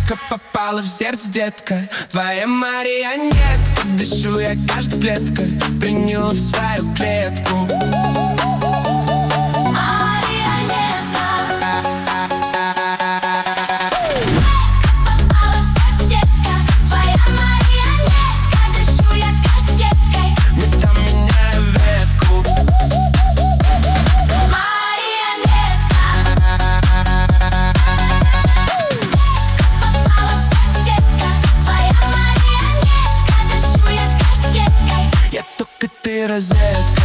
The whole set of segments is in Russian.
Ветка попала в сердце, детка, твоя марионетка. Дышу я каждой клеткой, принял в свою клетку. Ты розетка.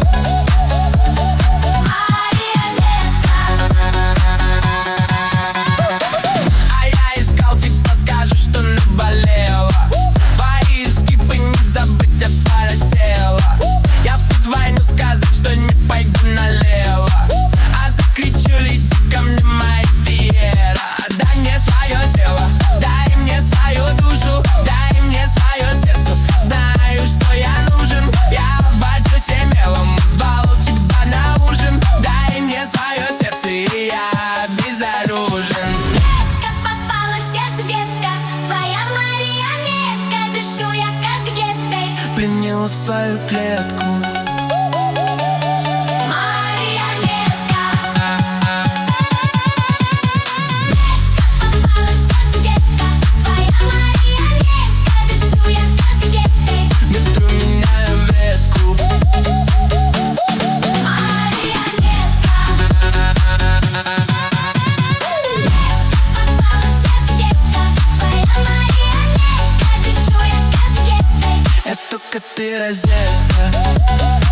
А я искал, типа скажешь, что наболело. Твои изгибы не забыть от твоего тела. Я позвоню сказать, что не пойду налево. А закричу, лети ко мне, моя фиера. Дай мне свое тело, дай мне свою душу, дай мне свое сердце. Знаю, что я нужен, я пленил в свою клетку. Марионетка. Попала в сердце, детка, твоя марионетка. Дышу я каждой деткой. Ветру меняю ветку. Марионетка. Попала в сердце, детка, твоя марионетка. Дышу я каждой деткой. Я только ты розетка.